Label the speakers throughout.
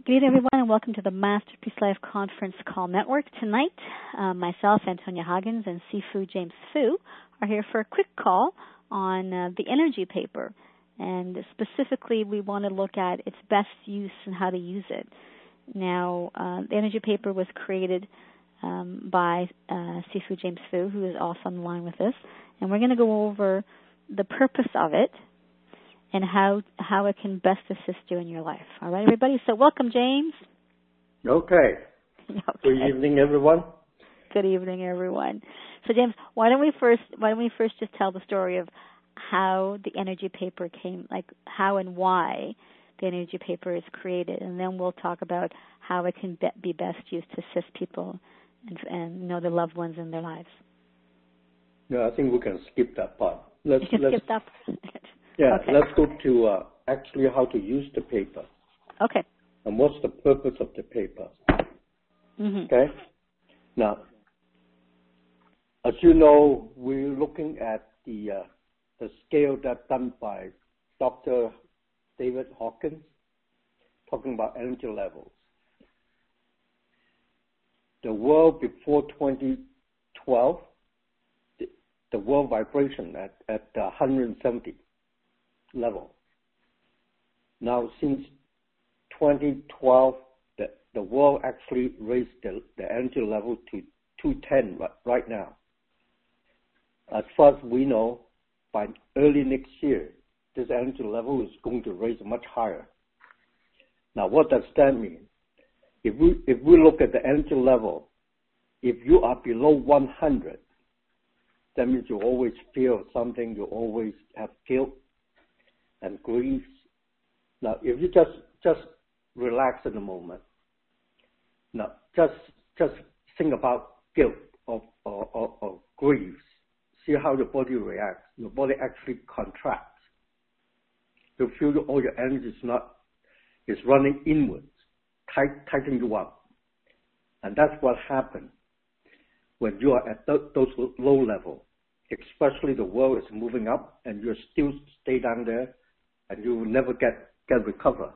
Speaker 1: Good evening, everyone, and welcome to the Masterpiece Life Conference Call Network. Tonight, myself, Antonia Huggins, and Sifu James Fu are here for a quick call on the energy paper. And specifically, we want to look at its best use and how to use it. Now, the energy paper was created by Sifu James Fu, who is also on the line with us. And we're going to go over the purpose of it and how it can best assist you in your life. All right, everybody? So welcome, James.
Speaker 2: Okay. Good evening, everyone.
Speaker 1: Good evening, everyone. So, James, why don't we first just tell the story of how the energy paper came, like how and why the energy paper is created, and then we'll talk about how it can be best used to assist people and know their loved ones in their lives.
Speaker 2: Yeah, I think we can skip that part.
Speaker 1: Let's skip that part.
Speaker 2: Yeah,
Speaker 1: okay.
Speaker 2: Let's go to actually how to use the paper.
Speaker 1: Okay.
Speaker 2: And what's the purpose of the paper.
Speaker 1: Mm-hmm.
Speaker 2: Okay? Now, as you know, we're looking at the scale that's done by Dr. David Hawkins, talking about energy levels. The world before 2012, the world vibration at 170 level. Now, since 2012, the world actually raised the energy level to 210 right now. As far as we know, by early next year, this energy level is going to raise much higher. Now, what does that mean? If we look at the energy level, if you are below 100, that means you always feel something, you always have guilt and grief. Now, if you just relax in a moment, now just think about guilt or grief. See how your body reacts. Your body actually contracts. You feel all your energy is running inwards, tighten you up, and that's what happens when you are at those low level. Especially the world is moving up, and you still stay down there, and you will never get recover.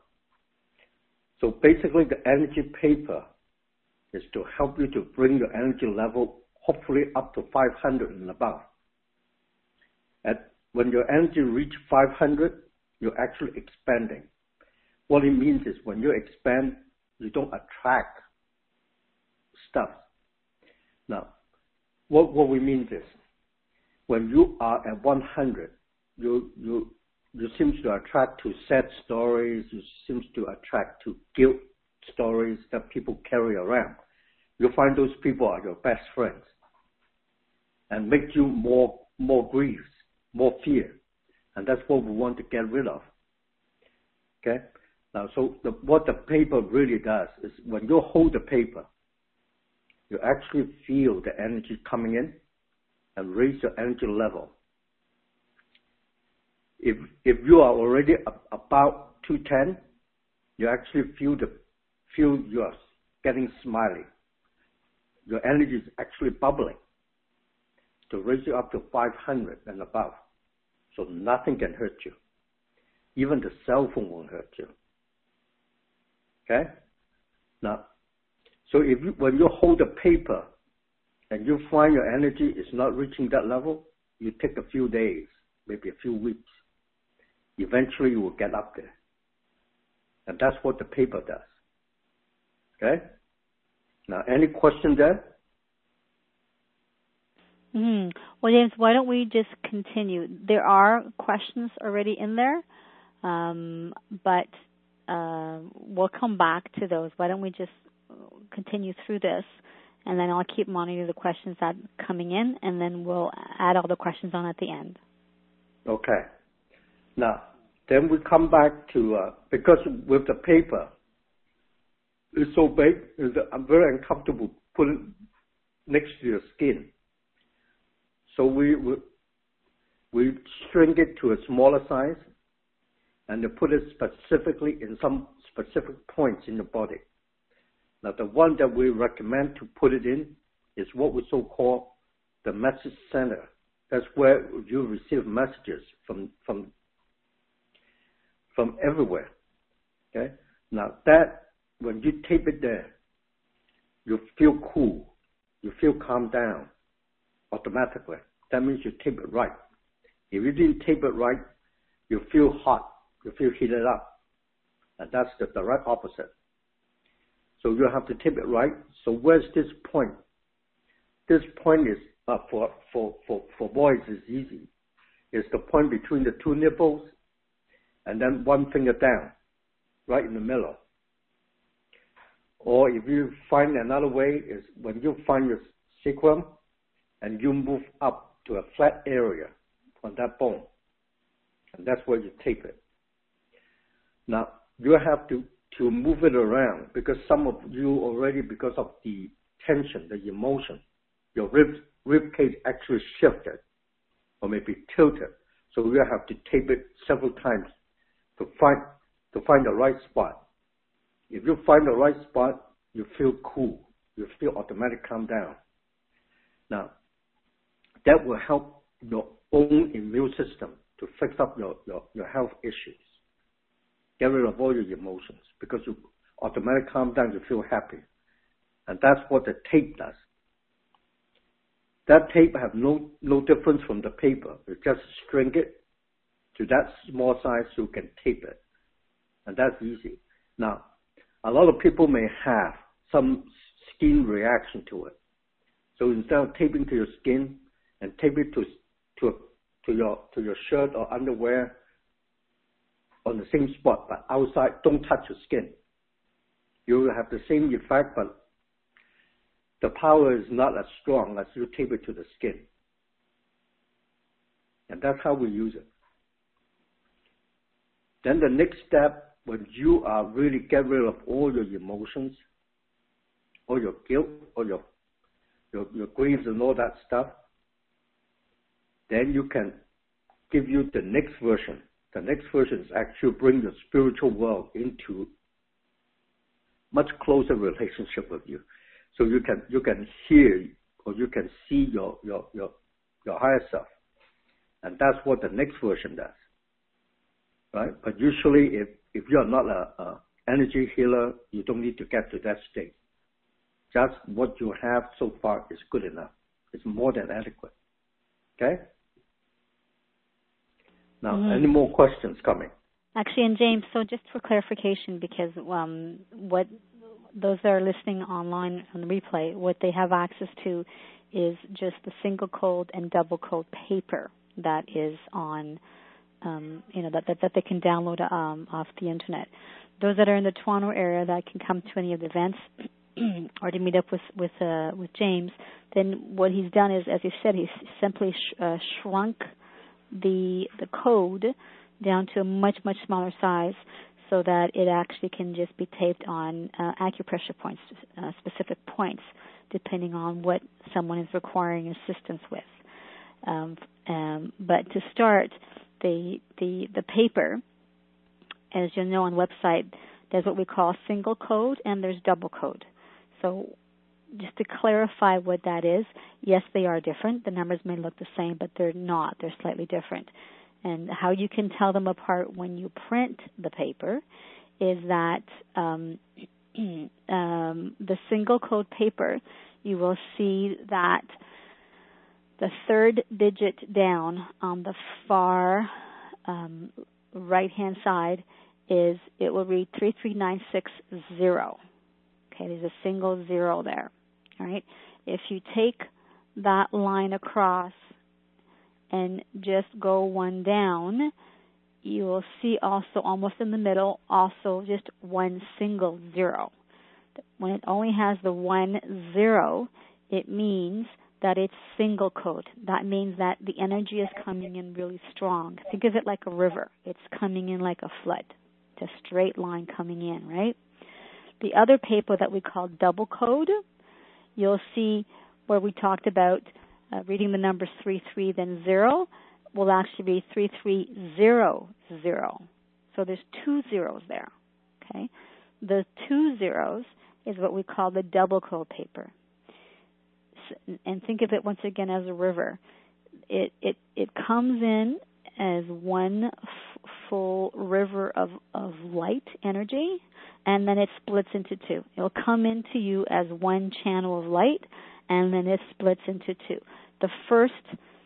Speaker 2: So basically, the energy paper is to help you to bring your energy level hopefully up to 500 and above. And when your energy reach 500, you're actually expanding. What it means is when you expand, you don't attract stuff. Now, what we mean is when you are at 100, you seem to attract to sad stories, you seem to attract to guilt stories that people carry around. You find those people are your best friends and make you more grief, more fear. And that's what we want to get rid of. Okay? Now, so what the paper really does is when you hold the paper, you actually feel the energy coming in and raise your energy level. If you are already about 210, you actually feel you are getting smiley. Your energy is actually bubbling to raise you up to 500 and above. So nothing can hurt you. Even the cell phone won't hurt you. Okay? Now, so when you hold the paper and you find your energy is not reaching that level, you take a few days, maybe a few weeks. Eventually, you will get up there. And that's what the paper does. Okay? Now, any question there?
Speaker 1: Well, James, why don't we just continue? There are questions already in there, but we'll come back to those. Why don't we just continue through this, and then I'll keep monitoring the questions that are coming in, and then we'll add all the questions on at the end.
Speaker 2: Okay. Now, then we come back to, because with the paper, it's so big, I'm very uncomfortable putting it next to your skin. So we shrink it to a smaller size and put it specifically in some specific points in the body. Now, the one that we recommend to put it in is what we so-call the message center. That's where you receive messages from everywhere. Okay. Now that when you tape it there, you feel cool, you feel calm down automatically. That means you tape it right. If you didn't tape it right, you feel hot, you feel heated up. And that's the direct opposite. So you have to tape it right. So where's this point? This point is, for boys is easy. It's the point between the two nipples and then one finger down, right in the middle. Or if you find another way, is when you find your sacrum and you move up to a flat area on that bone. And that's where you tape it. Now, you have to move it around because some of you already, because of the tension, the emotion, your rib cage actually shifted or maybe tilted. So you have to tape it several times to find the right spot. If you find the right spot, you feel cool. You feel automatically calm down. Now, that will help your own immune system to fix up your health issues. Get rid of all your emotions because you automatically calm down, you feel happy. And that's what the tape does. That tape have no difference from the paper. You just string it to that small size so you can tape it. And that's easy. Now, a lot of people may have some skin reaction to it. So instead of taping to your skin and tape it to your shirt or underwear on the same spot, but outside, don't touch your skin. You will have the same effect, but the power is not as strong as you tape it to the skin. And that's how we use it. Then the next step, when you are really get rid of all your emotions, all your guilt, all your griefs and all that stuff, then you can give you the next version. The next version is actually bring the spiritual world into much closer relationship with you. So you can hear or you can see your higher self. And that's what the next version does. Right? But usually if you're not a energy healer, you don't need to get to that state. Just what you have so far is good enough. It's more than adequate. Okay? Now, any more questions coming?
Speaker 1: Actually, and James, so just for clarification, because what those that are listening online on the replay, what they have access to is just the single coat and double coat paper that is on, that they can download off the internet. Those that are in the Toronto area that can come to any of the events or to meet up with James, then what he's done is, as you said, he's simply shrunk the code down to a much, much smaller size so that it actually can just be taped on acupressure points, specific points, depending on what someone is requiring assistance with. But to start, the paper, as you know on website, there's what we call single code and there's double code. So just to clarify what that is, yes, they are different. The numbers may look the same, but they're not. They're slightly different. And how you can tell them apart when you print the paper is that the single code paper, you will see that the third digit down on the far right-hand side it will read 33960. Okay, there's a single zero there. All right. If you take that line across and just go one down, you will see also almost in the middle also just one single zero. When it only has the 10, it means that it's single code. That means that the energy is coming in really strong. Think of it like a river. It's coming in like a flood. It's a straight line coming in, right? The other paper that we call double code, you'll see where we talked about reading the numbers 33 then 0 will actually be 3300. So there's 2 zeros there. Okay, the 2 zeros is what we call the double code paper. And think of it once again as a river. It comes in as one full river of light energy, and then it splits into two. It'll come into you as one channel of light, and then it splits into two. The first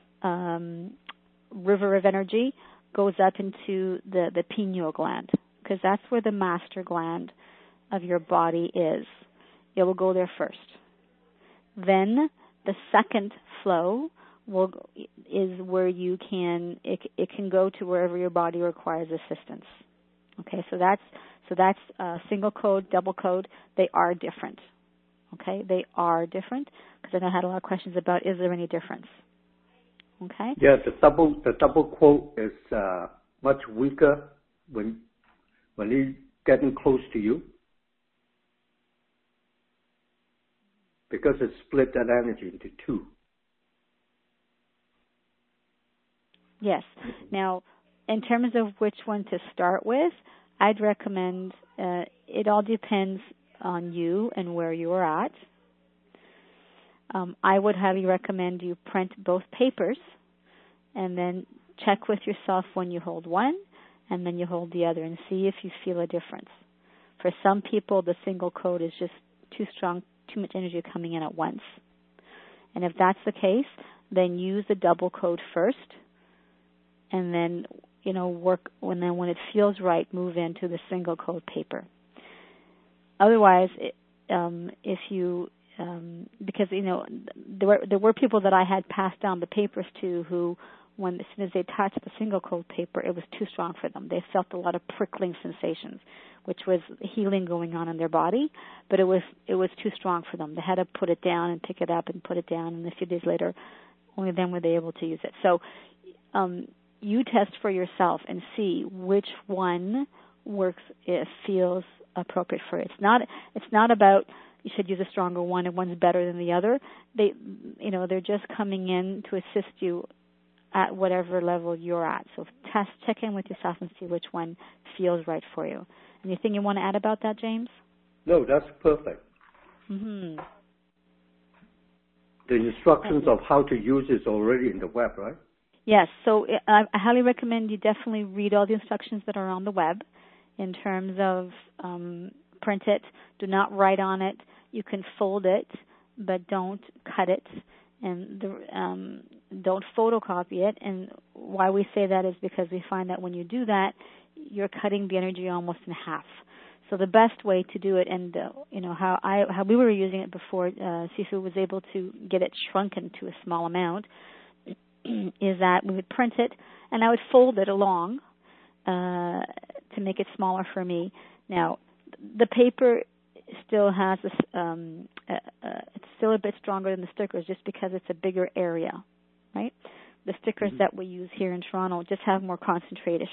Speaker 1: river of energy goes up into the pineal gland, because that's where the master gland of your body is. It will go there first. Then the second flow is where it can go to wherever your body requires assistance. Okay, so that's single code, double code. They are different. Okay, they are different, because I know I had a lot of questions about, is there any difference? Okay.
Speaker 2: Yeah, the double quote is much weaker when it's getting close to you, because it split that energy into two.
Speaker 1: Yes. Now, in terms of which one to start with, I'd recommend, it all depends on you and where you are at. I would highly recommend you print both papers and then check with yourself when you hold one and then you hold the other and see if you feel a difference. For some people, the single code is just too strong, too much energy coming in at once. And if that's the case, then use the double code first, and then, work, and then when it feels right, move into the single code paper. Otherwise, if you, because, there were people that I had passed down the papers to who, as soon as they touched the single code paper, it was too strong for them. They felt a lot of prickling sensations, which was healing going on in their body, but it was too strong for them. They had to put it down and pick it up and put it down, and a few days later, only then were they able to use it. So you test for yourself and see which one works, it feels appropriate for you. It's not about you should use a stronger one and one's better than the other. They're just coming in to assist you at whatever level you're at. So check in with yourself and see which one feels right for you. Anything you want to add about that, James?
Speaker 2: No, that's perfect.
Speaker 1: Mm-hmm.
Speaker 2: The instructions of how to use is already in the web, right?
Speaker 1: Yes. So I highly recommend you definitely read all the instructions that are on the web in terms of print it. Do not write on it. You can fold it, but don't cut it. And don't photocopy it. And why we say that is because we find that when you do that, you're cutting the energy almost in half. So the best way to do it, and how we were using it before, Sifu was able to get it shrunken to a small amount, is that we would print it, and I would fold it along to make it smaller for me. Now, the paper still has this, it's still a bit stronger than the stickers just because it's a bigger area, right? The stickers that we use here in Toronto just have more concentration.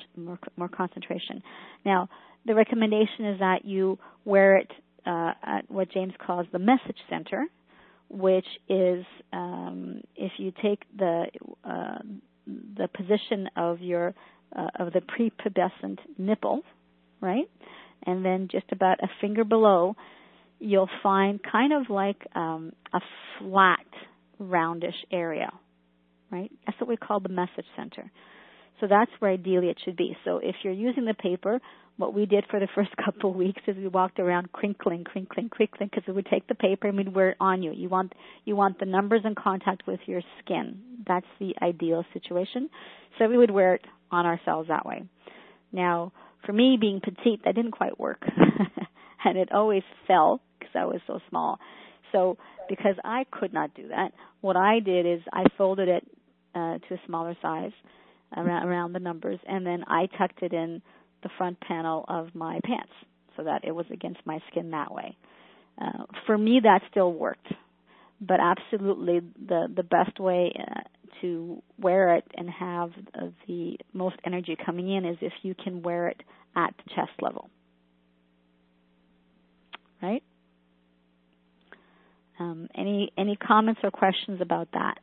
Speaker 1: Now, the recommendation is that you wear it at what James calls the message center, which is if you take the position of your of the prepubescent nipple, right, and then just about a finger below, you'll find kind of like a flat, roundish area, right? That's what we call the message center. So that's where ideally it should be. So if you're using the paper, what we did for the first couple of weeks is we walked around crinkling, because we would take the paper and we'd wear it on you. You want the numbers in contact with your skin. That's the ideal situation. So we would wear it on ourselves that way. Now, for me, being petite, that didn't quite work. And it always fell because I was so small. So because I could not do that, what I did is I folded it to a smaller size around the numbers, and then I tucked it in the front panel of my pants so that it was against my skin that way. For me, that still worked. But absolutely the best way to wear it and have the most energy coming in is if you can wear it at the chest level. Right? Any comments or questions about that?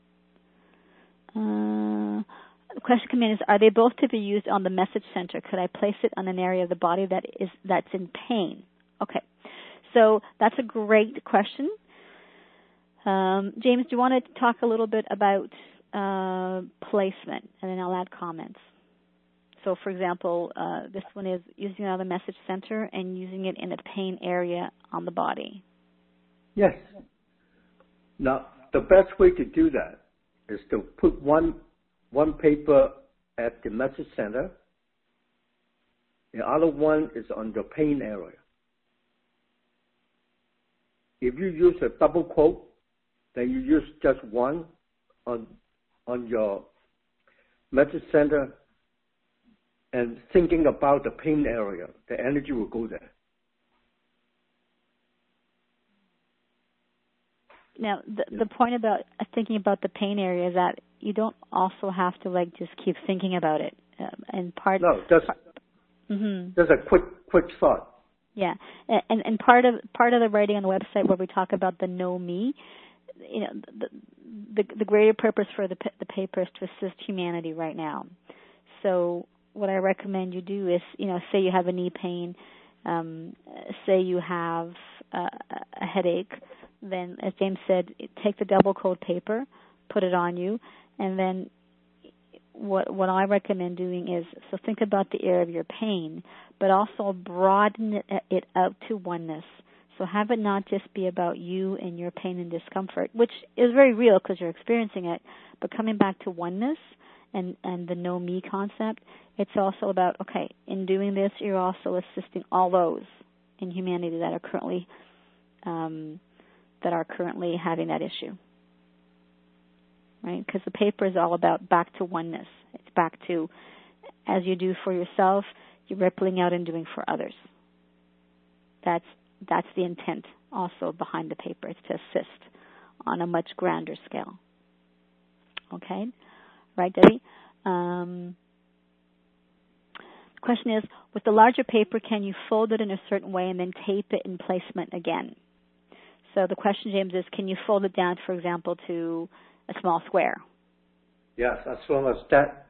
Speaker 1: The question coming in is, are they both to be used on the message center? Could I place it on an area of the body that's in pain? Okay. So that's a great question. James, do you want to talk a little bit about placement? And then I'll add comments. So, for example, this one is using it on the message center and using it in a pain area on the body.
Speaker 2: Yes. Now, the best way to do that is to put one paper at the message center. The other one is on the pain area. If you use a double quote, then you use just one on your message center and thinking about the pain area, the energy will go there.
Speaker 1: Now, the point about thinking about the pain area is that you don't also have to like just keep thinking about it.
Speaker 2: No, just a quick thought.
Speaker 1: Yeah, and part of the writing on the website where we talk about the know me, you know, the greater purpose for the paper is to assist humanity right now. So what I recommend you do is, you know, say you have a knee pain, say you have a headache, then as James said, take the double coat paper, put it on you, and then what I recommend doing is, so think about the area of your pain, but also broaden it out to oneness. So have it not just be about you and your pain and discomfort, which is very real because you're experiencing it, but coming back to oneness and the know me concept, it's also about, okay, in doing this, you're also assisting all those in humanity that are currently having that issue. Right? Because the paper is all about back to oneness. It's back to, as you do for yourself, you're rippling out and doing for others. That's the intent also behind the paper. It's to assist on a much grander scale. Okay? Right, Debbie? The question is, with the larger paper, can you fold it in a certain way and then tape it in placement again? So the question, James, is can you fold it down, for example, to a small square?
Speaker 2: Yes, as long as that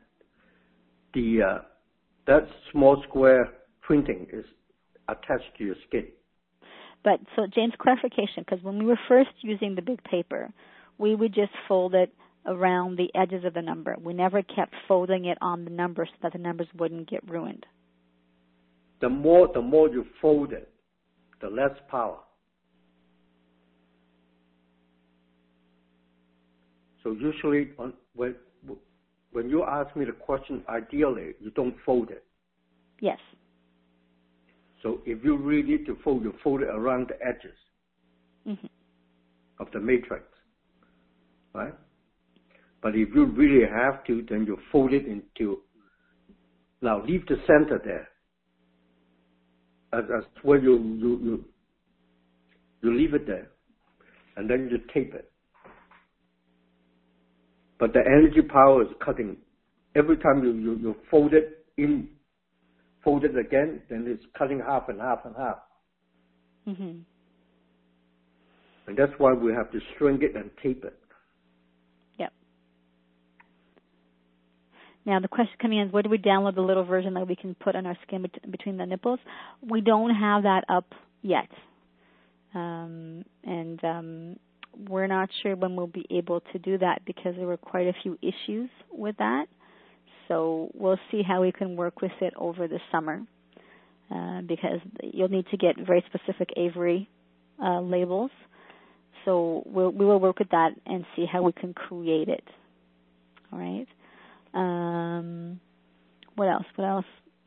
Speaker 2: small square printing is attached to your skin.
Speaker 1: But so, James, clarification, because when we were first using the big paper, we would just fold it around the edges of the number. We never kept folding it on the numbers so that the numbers wouldn't get ruined.
Speaker 2: The more you fold it, the less power. So usually when you ask me the question, ideally, you don't fold it.
Speaker 1: Yes.
Speaker 2: So if you really need to fold, you fold it around the edges of the matrix, right? But if you really have to, then you fold it into, now leave the center there. As where you leave it there, and then you tape it. But the energy power is cutting. Every time you fold it in, fold it again, then it's cutting half and half and half.
Speaker 1: Mm-hmm.
Speaker 2: And that's why we have to string it and tape it.
Speaker 1: Yep. Now the question coming in is, where do we download the little version that we can put on our skin between the nipples? We don't have that up yet. We're not sure when we'll be able to do that because there were quite a few issues with that. So we'll see how we can work with it over the summer because you'll need to get very specific Avery labels. So we will work with that and see how we can create it. All right. What else?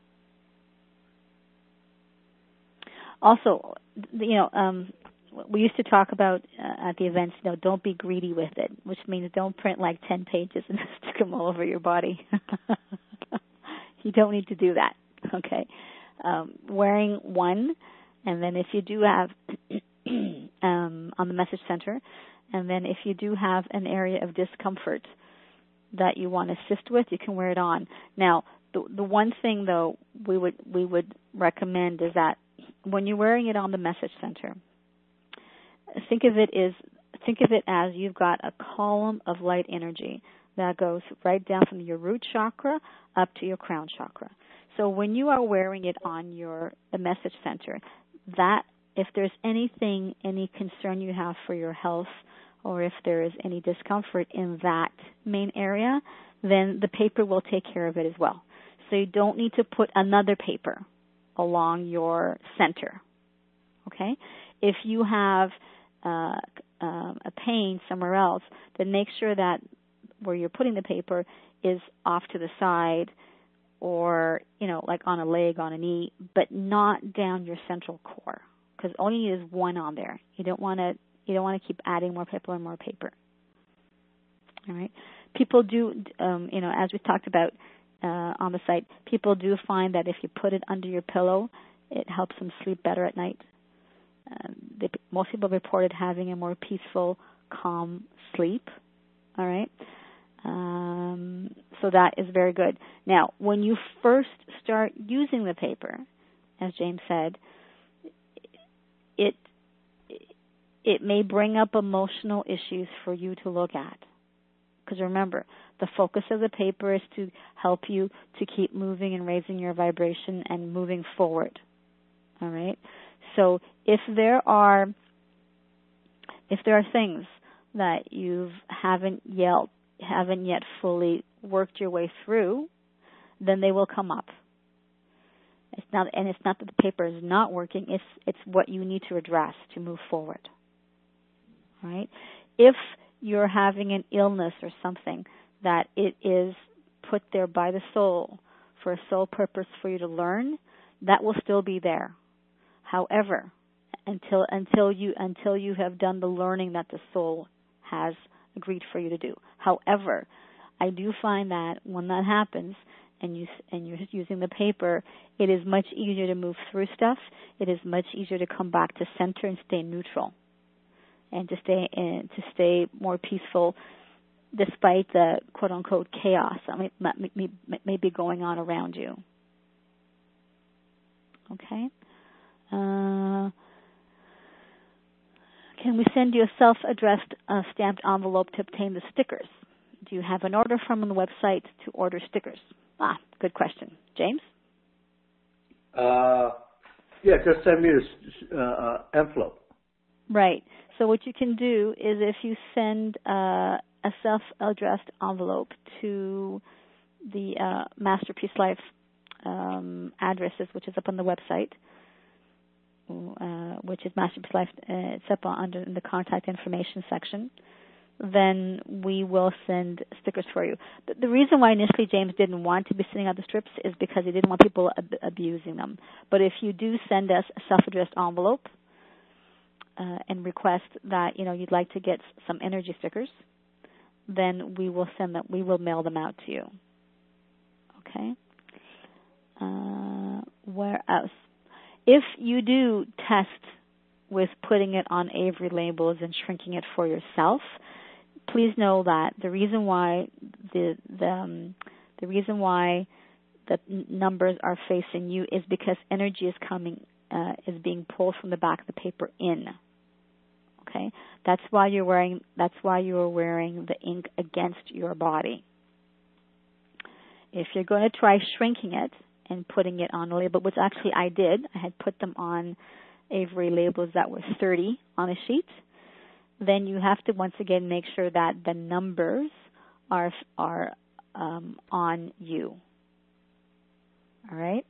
Speaker 1: Also, we used to talk about at the events, don't be greedy with it, which means don't print like 10 pages and stick them all over your body. You don't need to do that, okay? Wearing one, and then if you do have, on the message center, and then if you do have an area of discomfort that you want to assist with, you can wear it on. Now, the one thing, though, we would recommend is that when you're wearing it on the message center, think of it as you've got a column of light energy that goes right down from your root chakra up to your crown chakra. So when you are wearing it on the message center, that if there's any concern you have for your health or if there is any discomfort in that main area, then the paper will take care of it as well. So you don't need to put another paper along your center. Okay? If you have a pain somewhere else, then make sure that where you're putting the paper is off to the side, or, like on a leg, on a knee, but not down your central core, because all you need is one on there. You don't want to keep adding more paper and more paper. All right. People do, as we talked about on the site, people do find that if you put it under your pillow, it helps them sleep better at night. Most people reported having a more peaceful, calm sleep. All right. So that is very good. Now, when you first start using the paper, as James said, it may bring up emotional issues for you to look at. Because remember, the focus of the paper is to help you to keep moving and raising your vibration and moving forward. All right? So if there are things that you haven't yet fully worked your way through, then they will come up. It's not that the paper is not working, it's what you need to address to move forward. All right? If you're having an illness or something that it is put there by the soul for a sole purpose for you to learn, that will still be there. However, until you have done the learning that the soul has agreed for you to do. However, I do find that when that happens and you're using the paper, it is much easier to move through stuff. It is much easier to come back to center and stay neutral, and to stay more peaceful, despite the quote unquote chaos that may be going on around you. Okay. Can we send you a self-addressed stamped envelope to obtain the stickers? Do you have an order from the website to order stickers? Good question. James?
Speaker 2: Yeah, just send me an envelope.
Speaker 1: Right. So what you can do is if you send a self-addressed envelope to the Masterpiece Life addresses, which is up on the website, which is Masterpiece Life, it's up under in the contact information section, then we will send stickers for you. The reason why initially James didn't want to be sending out the strips is because he didn't want people abusing them. But if you do send us a self-addressed envelope and request that you'd like to get some energy stickers, then we will send them. We will mail them out to you. Okay. Where else? If you do test with putting it on Avery labels and shrinking it for yourself, please know that the reason why the numbers are facing you is because energy is being pulled from the back of the paper in. Okay, that's why you are wearing the ink against your body. If you're going to try shrinking it and putting it on a label, which actually I did, I had put them on Avery labels that were 30 on a sheet, then you have to once again make sure that the numbers are on you. All right?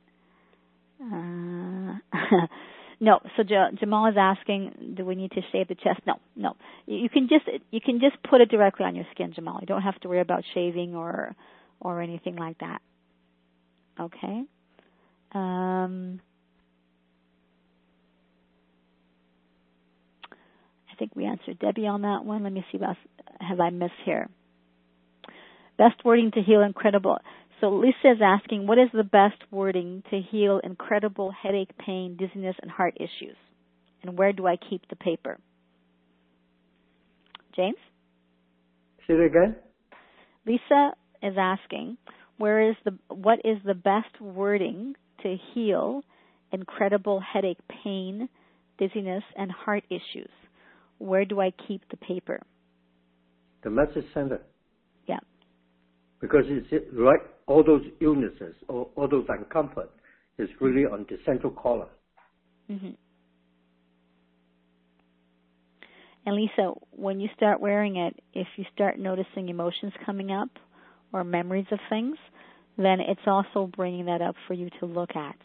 Speaker 1: No. So Jamal is asking, do we need to shave the chest? No. You can just put it directly on your skin, Jamal. You don't have to worry about shaving or anything like that. Okay. I think we answered Debbie on that one. Let me see what else have I missed here. Best wording to heal incredible. So Lisa is asking, what is the best wording to heal incredible headache, pain, dizziness, and heart issues? And where do I keep the paper? James?
Speaker 2: Say it again.
Speaker 1: Lisa is asking, what is the best wording to heal incredible headache, pain, dizziness, and heart issues? Where do I keep the paper?
Speaker 2: The message center.
Speaker 1: Yeah.
Speaker 2: Because it's right, all those illnesses, all those uncomfort is really on the central column.
Speaker 1: Mm-hmm. And Lisa, when you start wearing it, if you start noticing emotions coming up or memories of things, then it's also bringing that up for you to look at.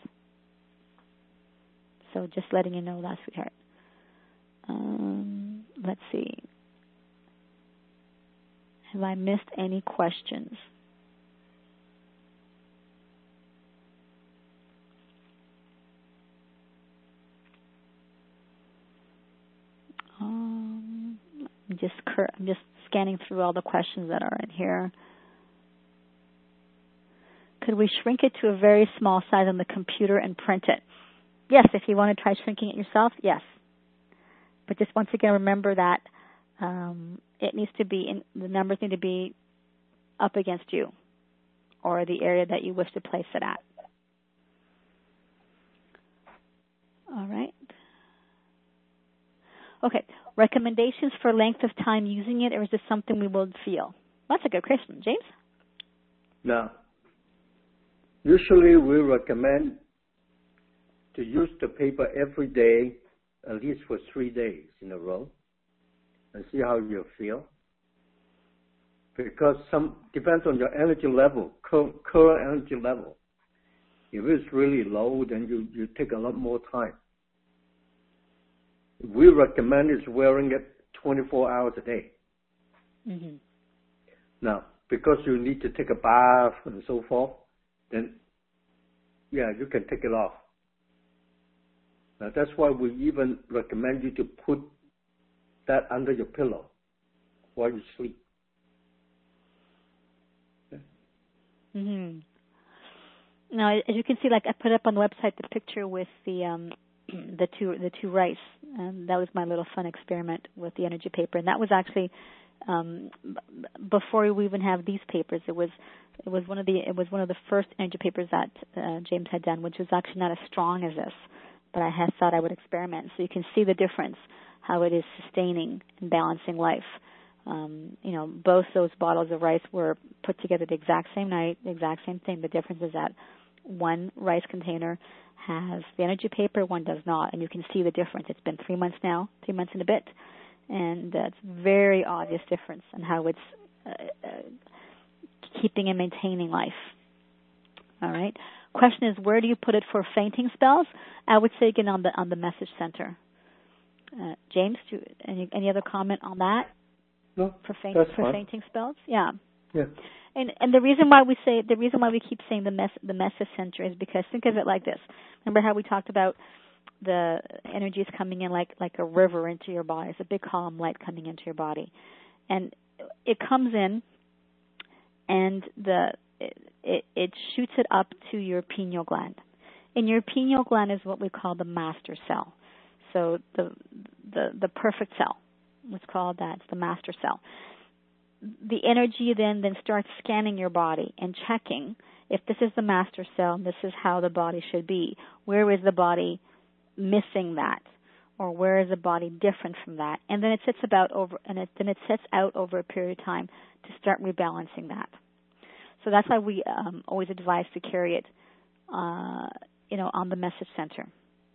Speaker 1: So just letting you know that, sweetheart. Let's see. Have I missed any questions? I'm just scanning through all the questions that are in here. Could we shrink it to a very small size on the computer and print it? Yes, if you want to try shrinking it yourself, yes. But just once again, remember that it needs to be the numbers need to be up against you or the area that you wish to place it at. All right. Okay. Recommendations for length of time using it, or is this something we will feel? That's a good question. James?
Speaker 2: Now, usually we recommend to use the paper every day, at least for 3 days in a row, and see how you feel. Because depends on your energy level, current energy level. If it's really low, then you take a lot more time. We recommend is wearing it 24 hours a day.
Speaker 1: Mm-hmm.
Speaker 2: Now, because you need to take a bath and so forth, then, yeah, you can take it off. Now, that's why we even recommend you to put that under your pillow while you sleep. Okay.
Speaker 1: Mm-hmm. Now, as you can see, like I put up on the website the picture with the two rice, and that was my little fun experiment with the energy paper, and that was actually before we even have these papers. It was one of the first energy papers that James had done, which was actually not as strong as this, but I had thought I would experiment. So you can see the difference, how it is sustaining and balancing life. Both those bottles of rice were put together the exact same night, the exact same thing. The difference is that one rice container has the energy paper, one does not, and you can see the difference. It's been 3 months now, 3 months and a bit, and it's very obvious difference in how it's keeping and maintaining life. All right. Question is, where do you put it for fainting spells? I would say again on the message center. James, any other comment on that?
Speaker 2: No,
Speaker 1: for
Speaker 2: fine.
Speaker 1: fainting spells? Yeah.
Speaker 2: Yeah.
Speaker 1: And the reason why we keep saying the message center is because think of it like this. Remember how we talked about the energies coming in like a river into your body. It's a big column light coming into your body, and it comes in, and it shoots it up to your pineal gland. And your pineal gland is what we call the master cell. So the perfect cell. Let's call that the master cell. The energy then starts scanning your body and checking if this is the master cell and this is how the body should be. Where is the body missing that, or where is the body different from that? And then it sets out over a period of time to start rebalancing that. So that's why we always advise to carry it, on the message center.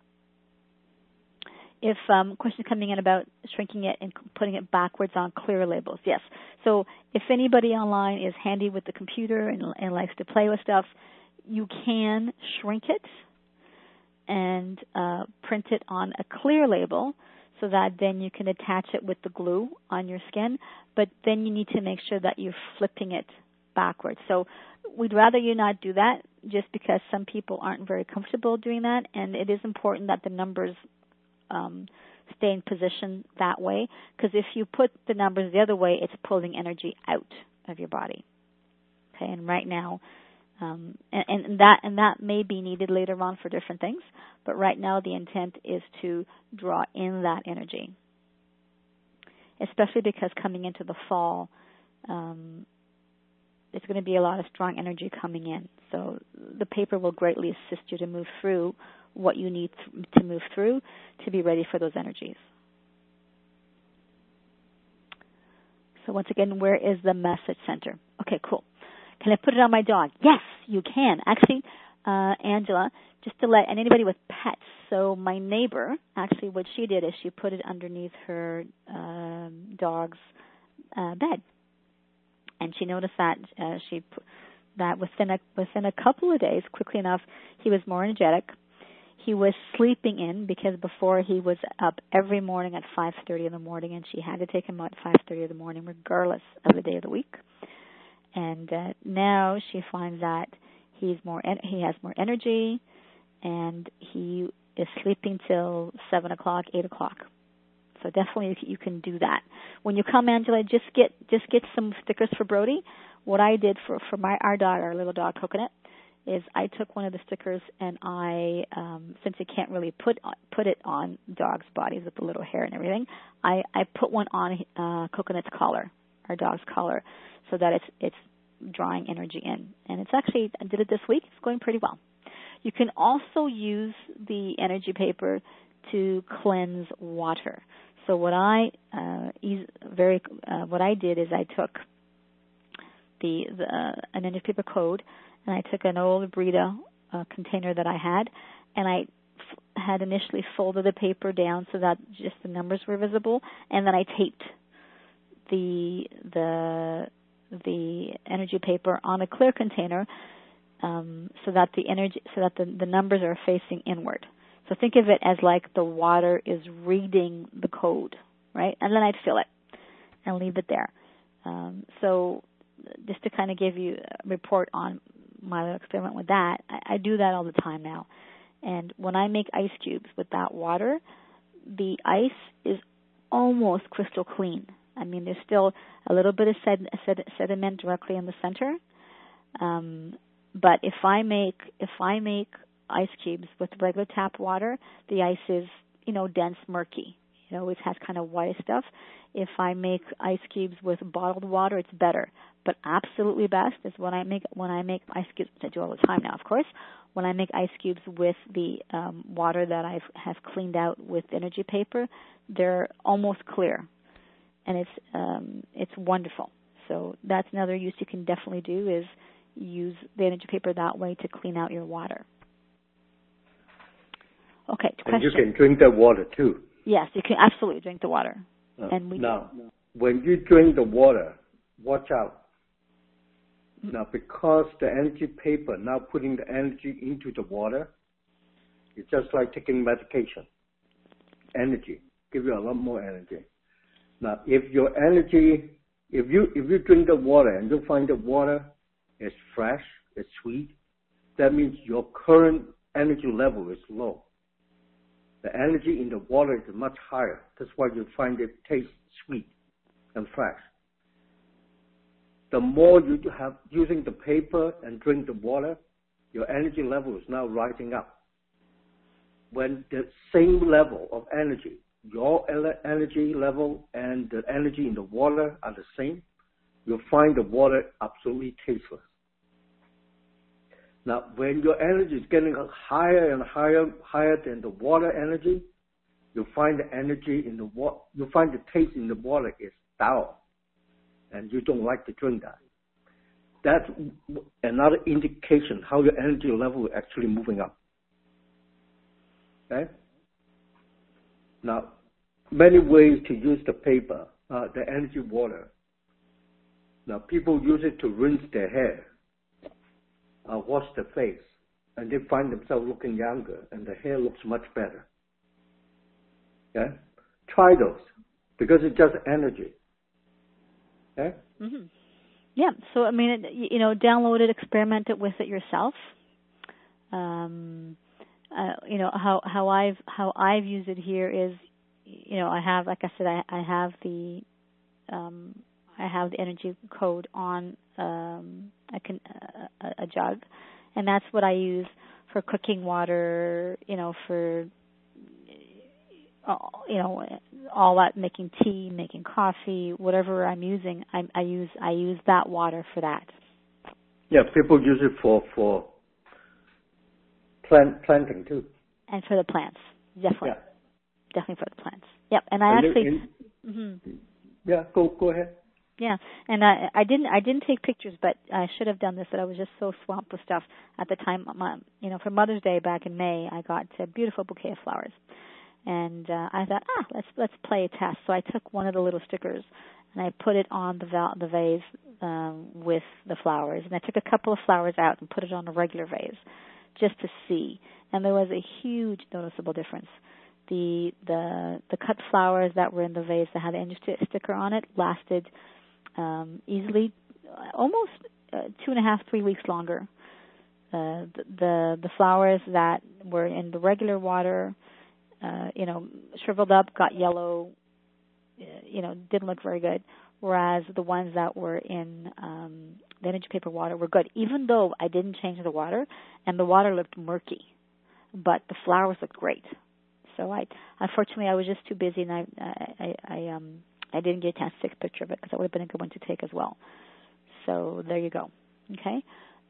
Speaker 1: If questions coming in about shrinking it and putting it backwards on clear labels, yes. So if anybody online is handy with the computer and likes to play with stuff, you can shrink it and print it on a clear label so that then you can attach it with the glue on your skin, but then you need to make sure that you're flipping it backwards. So we'd rather you not do that just because some people aren't very comfortable doing that, and it is important that the numbers stay in position that way, because if you put the numbers the other way, it's pulling energy out of your body. Okay, and right now, and that may be needed later on for different things, but right now the intent is to draw in that energy, especially because coming into the fall, it's going to be a lot of strong energy coming in. So the paper will greatly assist you to move through what you need to move through to be ready for those energies. So once again, where is the message center? Okay, cool. Can I put it on my dog? Yes, you can. Actually, Angela, just to let anybody with pets. So my neighbor, actually what she did is she put it underneath her dog's bed. And she noticed that that within a couple of days, quickly enough, he was more energetic. He was sleeping in because before he was up every morning at 5:30 in the morning, and she had to take him out at 5:30 in the morning, regardless of the day of the week. And now she finds that he has more energy, and he is sleeping till 7 o'clock, 8 o'clock. So definitely you can do that. When you come, Angela, just get some stickers for Brody. What I did for our dog, our little dog Coconut, is I took one of the stickers and I, since you can't really put it on dogs' bodies with the little hair and everything, I put one on Coconut's collar, our dog's collar, so that it's drawing energy in. And it's actually, I did it this week. It's going pretty well. You can also use the energy paper to cleanse water. So what I did is I took an energy paper code, and I took an old Brita container that I had, and I had initially folded the paper down so that just the numbers were visible, and then I taped the energy paper on a clear container so that the numbers are facing inward. So think of it as like the water is reading the code, right? And then I'd fill it and leave it there. So just to kind of give you a report on my little experiment with that, I do that all the time now. And when I make ice cubes with that water, the ice is almost crystal clean. I mean, there's still a little bit of sediment directly in the center. But if I make ice cubes with regular tap water, the ice is, dense, murky. It has kind of white stuff. If I make ice cubes with bottled water, it's better. But absolutely best is when I make ice cubes, which I do all the time now, of course, when I make ice cubes with the water that I have cleaned out with energy paper, they're almost clear, and it's wonderful. So that's another use you can definitely do, is use the energy paper that way to clean out your water. Okay, question.
Speaker 2: And you can drink that water too.
Speaker 1: Yes, you can absolutely drink the water.
Speaker 2: When you drink the water, watch out. Now, because the energy paper now putting the energy into the water, it's just like taking medication. Energy, give you a lot more energy. Now, if you drink the water and you find the water is fresh, it's sweet, that means your current energy level is low. The energy in the water is much higher. That's why you find it taste sweet and fresh. The more you have using the paper and drink the water, your energy level is now rising up. When the same level of energy, your energy level and the energy in the water are the same, you'll find the water absolutely tasteless. Now, when your energy is getting higher and higher than the water energy, you find the energy in the water, you find the taste in the water is sour, and you don't like to drink that. That's another indication how your energy level is actually moving up. Okay? Now, many ways to use the paper, the energy water. Now, people use it to rinse their hair, wash their face, and they find themselves looking younger, and the hair looks much better. Okay? Try those, because it's just energy. Okay?
Speaker 1: Mm-hmm. Yeah. So I mean, download it, experiment it with it yourself. How I've used it here is, I have, like I said, I have the energy code on a jug, and that's what I use for cooking water. For all that, making tea, making coffee, whatever I'm using, I use that water for that.
Speaker 2: Yeah, people use it for planting too. And
Speaker 1: for the plants, definitely.
Speaker 2: Yeah.
Speaker 1: Definitely for the plants. Yep, and I
Speaker 2: Yeah, go ahead.
Speaker 1: Yeah, and I didn't take pictures, but I should have done this. But I was just so swamped with stuff at the time. For Mother's Day back in May, I got a beautiful bouquet of flowers, and I thought, let's play a test. So I took one of the little stickers, and I put it on the vase with the flowers. And I took a couple of flowers out and put it on a regular vase just to see. And there was a huge noticeable difference. The cut flowers that were in the vase that had the energy sticker on it lasted easily almost 2.5, 3 weeks longer. The flowers that were in the regular water, shriveled up, got yellow, didn't look very good. Whereas the ones that were in the energy paper water were good, even though I didn't change the water, and the water looked murky, but the flowers looked great. So unfortunately, I was just too busy, and I didn't get a chance to take a picture of it because that would have been a good one to take as well. So there you go. Okay.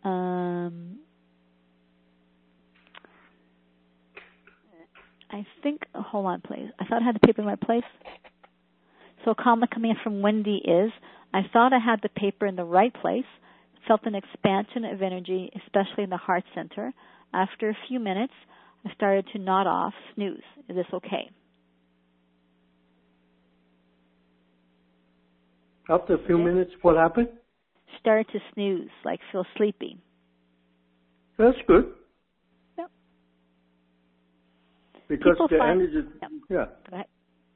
Speaker 1: I think, hold on, please. I thought I had the paper in the right place. So a comment coming in from Wendy is, I thought I had the paper in the right place, felt an expansion of energy, especially in the heart center. After a few minutes, I started to nod off, snooze. Is this okay?
Speaker 2: After a few minutes, what happened?
Speaker 1: Started to snooze, like feel sleepy.
Speaker 2: That's good.
Speaker 1: Yep.
Speaker 2: Because
Speaker 1: people
Speaker 2: the
Speaker 1: find,
Speaker 2: energy,
Speaker 1: yep.
Speaker 2: yeah.
Speaker 1: Go ahead.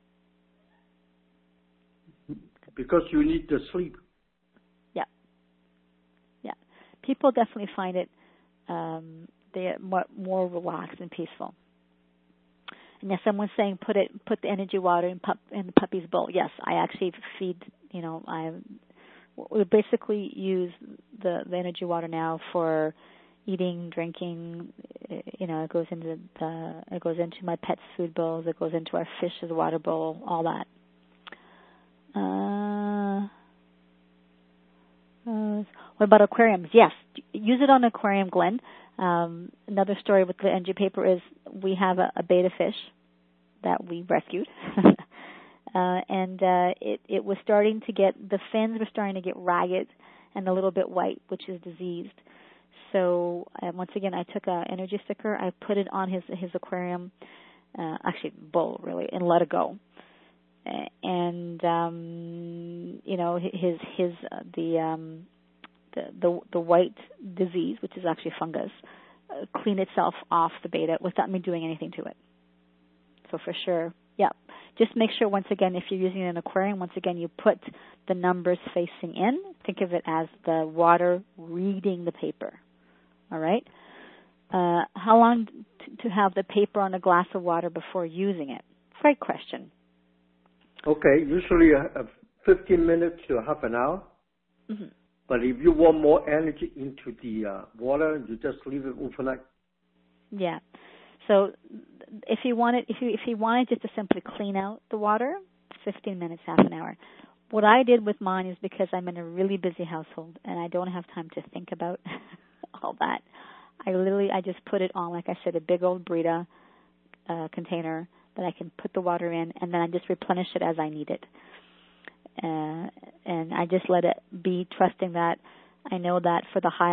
Speaker 2: Because you need the sleep.
Speaker 1: Yeah. Yeah. People definitely find it they're more relaxed and peaceful. And yes, someone's saying put the energy water in the puppy's bowl. Yes, I actually feed. We basically use the energy water now for eating, drinking. It goes into my pet's food bowls. It goes into our fish's water bowl. All that. What about aquariums? Yes, use it on an aquarium, Glenn. Another story with the energy paper is we have a betta fish that we rescued. And it was starting to the fins were starting to get ragged and a little bit white, which is diseased. So once again, I took an energy sticker, I put it on his aquarium, actually bowl really, and let it go. And the white disease, which is actually fungus, cleaned itself off the betta without me doing anything to it. So for sure, yeah. Just make sure, once again, if you're using an aquarium, once again, you put the numbers facing in. Think of it as the water reading the paper. All right? How long to have the paper on a glass of water before using it? Great question.
Speaker 2: Okay, usually 15 minutes to half an hour.
Speaker 1: Mm-hmm.
Speaker 2: But if you want more energy into the water, you just leave it overnight. Yeah.
Speaker 1: So if you wanted just to simply clean out the water, 15 minutes, half an hour. What I did with mine is, because I'm in a really busy household and I don't have time to think about all that, I just put it on, like I said, a big old Brita container that I can put the water in, and then I just replenish it as I need it. And I just let it be, trusting that I know that for the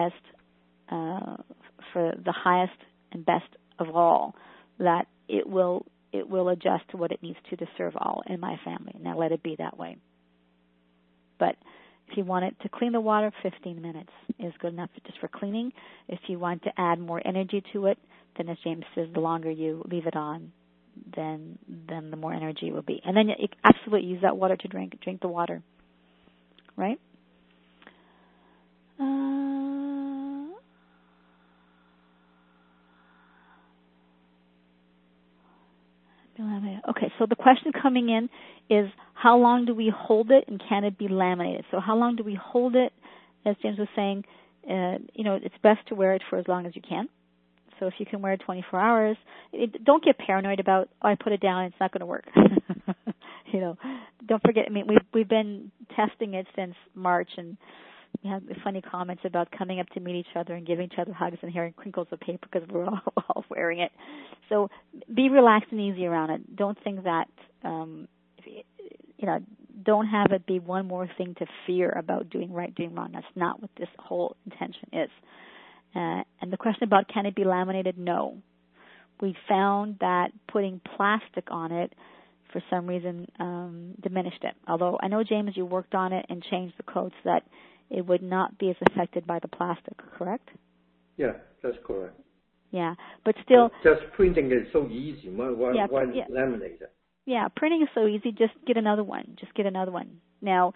Speaker 1: highest and best of all, that it will adjust to what it needs to serve all in my family. And I let it be that way. But if you want it to clean the water, 15 minutes is good enough just for cleaning. If you want to add more energy to it, then as James says, the longer you leave it on, then the more energy it will be. And then you absolutely use that water to drink the water. Right? Okay, so the question coming in is, how long do we hold it, and can it be laminated? So how long do we hold it? As James was saying, it's best to wear it for as long as you can. So if you can wear it 24 hours, don't get paranoid about, I put it down, it's not going to work. Don't forget, we've been testing it since March, and we have funny comments about coming up to meet each other and giving each other hugs and hearing crinkles of paper because we're all wearing it. So be relaxed and easy around it. Don't think that, don't have it be one more thing to fear about doing right, doing wrong. That's not what this whole intention is. And the question about, can it be laminated? No. We found that putting plastic on it for some reason, diminished it. Although I know, James, you worked on it and changed the code so that it would not be as affected by the plastic, correct?
Speaker 2: Yeah, that's correct.
Speaker 1: Yeah, but still...
Speaker 2: But just printing is so easy. Why laminate it?
Speaker 1: Yeah, printing is so easy. Just get another one. Now,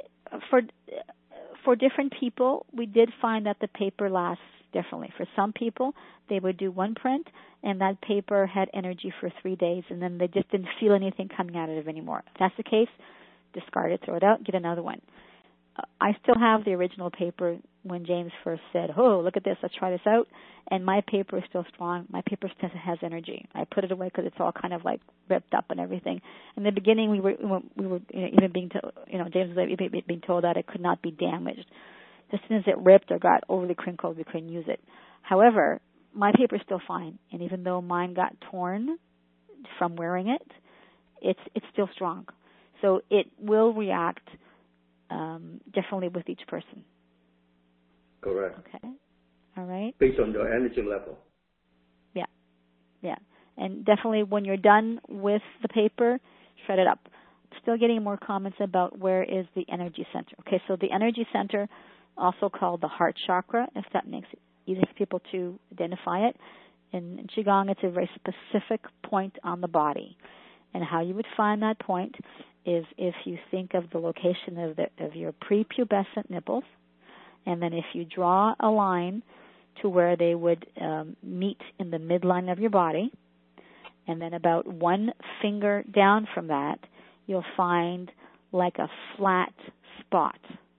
Speaker 1: for different people, we did find that the paper lasts differently. For some people, they would do one print, and that paper had energy for 3 days, and then they just didn't feel anything coming out of it anymore. If that's the case, discard it, throw it out, get another one. I still have the original paper when James first said, "Oh, look at this, let's try this out," and my paper is still strong. My paper still has energy. I put it away because it's all kind of like ripped up and everything. In the beginning, we were even being told, James was being told that it could not be damaged. As soon as it ripped or got overly crinkled, we couldn't use it. However, my paper is still fine, and even though mine got torn from wearing it, it's still strong. So it will react differently with each person.
Speaker 2: Correct.
Speaker 1: Okay. All right.
Speaker 2: Based on your energy level.
Speaker 1: Yeah. And definitely when you're done with the paper, shred it up. Still getting more comments about where is the energy center. Okay, so the energy center, also called the heart chakra, if that makes it easy for people to identify it. In Qigong, it's a very specific point on the body. And how you would find that point is if you think of the location of your prepubescent nipples, and then if you draw a line to where they would meet in the midline of your body, and then about 1 finger down from that, you'll find like a flat spot.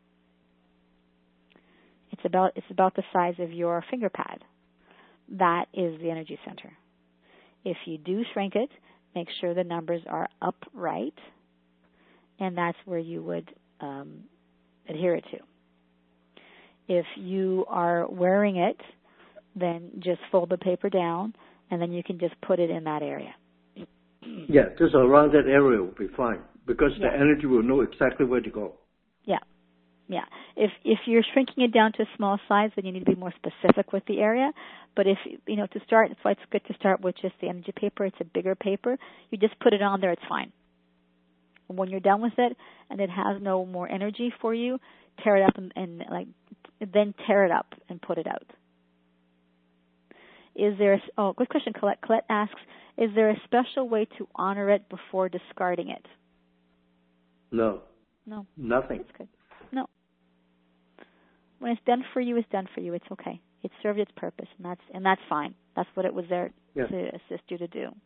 Speaker 1: It's about the size of your finger pad. That is the energy center. If you do shrink it, make sure the numbers are upright, and that's where you would adhere it to. If you are wearing it, then just fold the paper down, and then you can just put it in that area.
Speaker 2: Yeah, just around that area will be fine, because the energy will know exactly where to go.
Speaker 1: Yeah. If you're shrinking it down to a small size, then you need to be more specific with the area. But if, to start, that's why it's good to start with just the energy paper. It's a bigger paper. You just put it on there, it's fine. And when you're done with it and it has no more energy for you, tear it up and tear it up and put it out. Good question, Colette. Colette asks, is there a special way to honor it before discarding it?
Speaker 2: No. Nothing.
Speaker 1: That's good. No. When it's done for you, it's done for you. It's okay. It served its purpose, and that's fine. That's what it was there to assist you to do.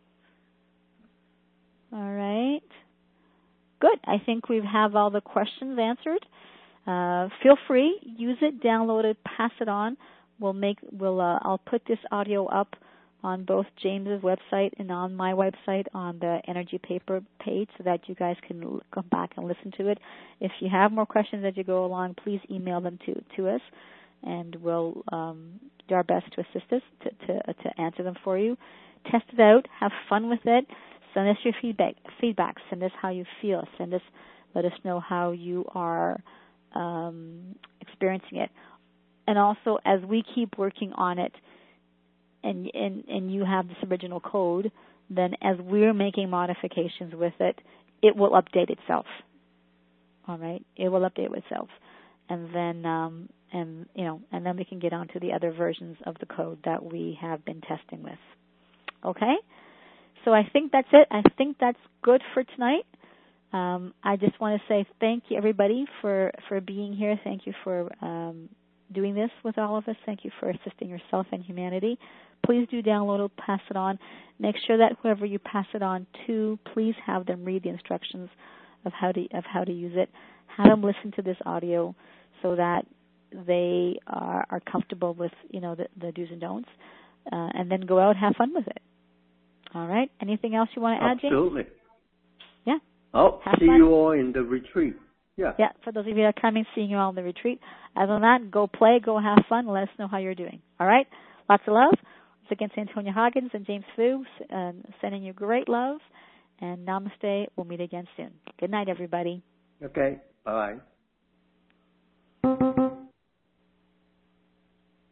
Speaker 1: All right. Good. I think we have all the questions answered. Feel free, use it, download it, pass it on. I'll put this audio up on both James's website and on my website on the energy paper page so that you guys can come back and listen to it. If you have more questions as you go along, please email them to us, and we'll do our best to assist us to answer them for you. Test it out. Have fun with it. Send us your feedback. Send us how you feel. Let us know how you are experiencing it. And also, as we keep working on it, and you have this original code, then as we're making modifications with it, it will update itself. All right, it will update itself, and then and then we can get on to the other versions of the code that we have been testing with. Okay, so I think that's it. I think that's good for tonight. I just want to say thank you, everybody, for being here. Thank you for doing this with all of us. Thank you for assisting yourself and humanity. Please do download it, pass it on. Make sure that whoever you pass it on to, please have them read the instructions of how to use it. Have them listen to this audio so that they are comfortable with the do's and don'ts, and then go out and have fun with it. All right. Anything else you want to add, James?
Speaker 2: Absolutely.
Speaker 1: Yeah.
Speaker 2: See you all in the retreat. Yeah.
Speaker 1: Yeah, for those of you that are coming, seeing you all in the retreat. Other than that, go play, go have fun, let us know how you're doing. All right? Lots of love. Once again, Antonia Hagens and James Fu, sending you great love. And namaste. We'll meet again soon. Good night, everybody.
Speaker 2: Okay. Bye.